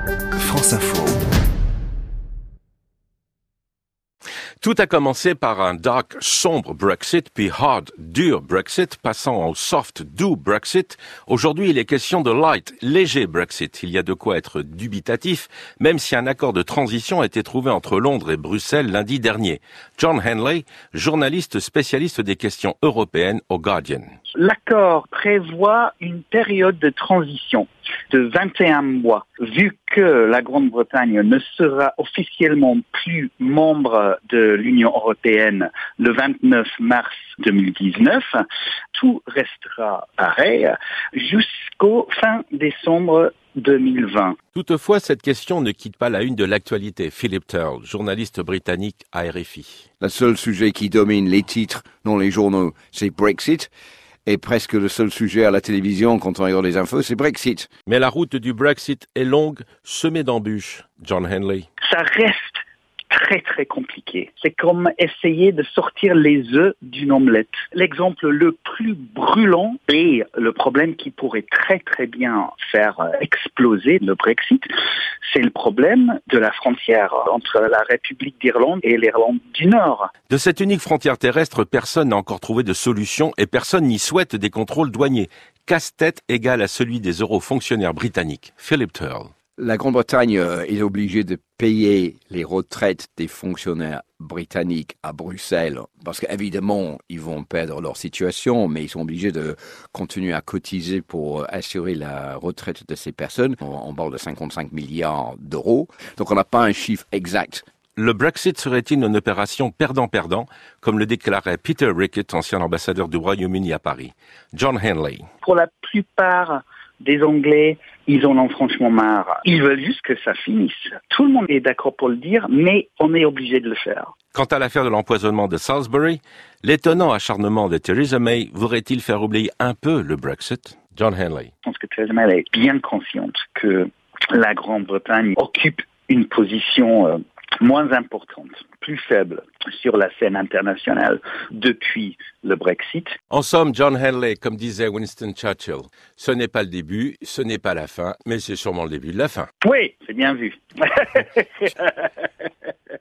France Info. Tout a commencé par un dark, sombre Brexit, puis hard, dur Brexit, passant au soft, doux Brexit. Aujourd'hui, il est question de light, léger Brexit. Il y a de quoi être dubitatif, même si un accord de transition a été trouvé entre Londres et Bruxelles lundi dernier. John Henley, journaliste spécialiste des questions européennes au Guardian. L'accord prévoit une période de transition de 21 mois. Vu que la Grande-Bretagne ne sera officiellement plus membre de l'Union européenne le 29 mars 2019, tout restera pareil jusqu'au fin décembre 2020. Toutefois, cette question ne quitte pas la une de l'actualité. Philip Turle, journaliste britannique à RFI. Le seul sujet qui domine les titres dans les journaux, c'est Brexit. Et presque le seul sujet à la télévision quand on regarde les infos, c'est Brexit. Mais la route du Brexit est longue, semée d'embûches. John Henley. Ça reste très très compliqué. C'est comme essayer de sortir les œufs d'une omelette. L'exemple le plus brûlant et le problème qui pourrait très très bien faire exploser le Brexit, c'est le problème de la frontière entre la République d'Irlande et l'Irlande du Nord. De cette unique frontière terrestre, personne n'a encore trouvé de solution et personne n'y souhaite des contrôles douaniers. Casse-tête égal à celui des eurofonctionnaires britanniques. Philip Turle. La Grande-Bretagne est obligée de payer les retraites des fonctionnaires britanniques à Bruxelles parce qu'évidemment, ils vont perdre leur situation, mais ils sont obligés de continuer à cotiser pour assurer la retraite de ces personnes. On parle de 55 milliards d'euros, donc on n'a pas un chiffre exact. Le Brexit serait-il une opération perdant-perdant, comme le déclarait Peter Rickett, ancien ambassadeur du Royaume-Uni à Paris. John Henley. Pour la plupart des Anglais, ils en ont franchement marre. Ils veulent juste que ça finisse. Tout le monde est d'accord pour le dire, mais on est obligé de le faire. Quant à l'affaire de l'empoisonnement de Salisbury, l'étonnant acharnement de Theresa May voudrait-il faire oublier un peu le Brexit? John Henley. Je pense que Theresa May est bien consciente que la Grande-Bretagne occupe une position moins importante, plus faible sur la scène internationale depuis le Brexit. En somme, John Henley, comme disait Winston Churchill, ce n'est pas le début, ce n'est pas la fin, mais c'est sûrement le début de la fin. Oui, c'est bien vu.